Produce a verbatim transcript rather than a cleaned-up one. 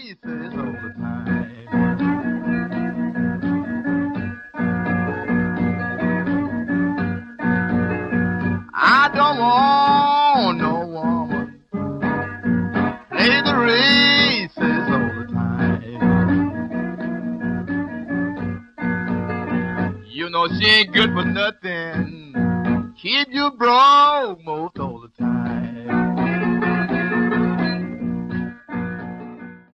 races all the time. I don't want no woman play the races all the time. You know she ain't good for nothing. Keep you broke most all the